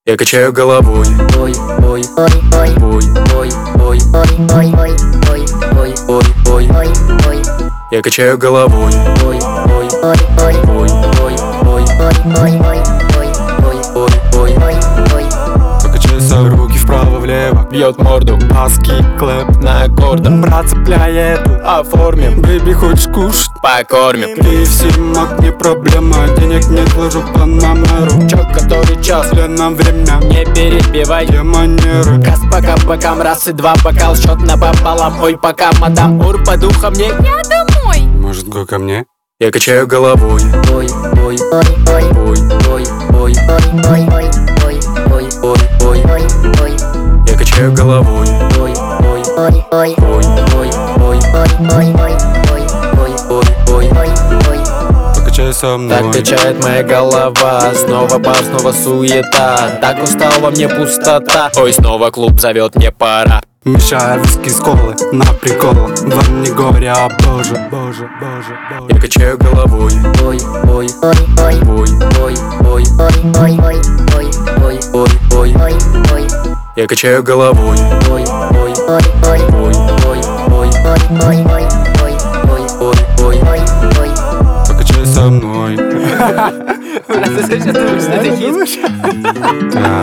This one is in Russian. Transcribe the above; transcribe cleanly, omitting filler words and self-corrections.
Я качаю головой. Ой, ой, ой, ой, Ой, ой, ой, ой, ой, ой, ой, ой, ой, ой. ой, ой, Я качаю головой. ой, ой, ой, ой, Ой, ой, ой, ой, ой, ой, ой, ой, ой. ой. Покачайся, руки вправо-влево, бьет морду баски, клэп на аккордах. Брат, цепляет, оформим. Бэйби, хочешь кушать? Покормим. KFC, маг, не проблема. Денег нет, ложу по номеру. Чё, который час? Нам время. Не перебивай, Где манеры? газ по бокам, раз и два, бокал, счет напополам. Ой, пока, мадам, ур, по духам мне. Я домой. Может, го ко мне? Я качаю головой. Ой, ой, ой, ой, Ой, ой, ой, ой, ой, ой, ой, ой, ой, ой. ой, ой. Я качаю головой. Ой, ой, ой, ой, Ой, ой, ой, ой, ой, ой, ой, ой, ой. ой, ой. Покачай со мной. Так качает моя голова, снова бар, снова суета. Так устал во мне пустота. Ой, снова клуб зовет, мне пора. Мешаю виски с колы, на приколах. Вам не горе, а боже, боже, боже, боже. Я качаю головой. Ой, ой, ой, ой, Ой, ой, ой, ой, ой, ой, ой, ой, ой, ой. ой, ой. Я качаю головой. Ой, ой, ой, ой, Ой, ой, ой, ой, ой, ой, ой, ой, ой, ой. ой. Покачай со мной. Ты сейчас думаешь, что это хит? Да.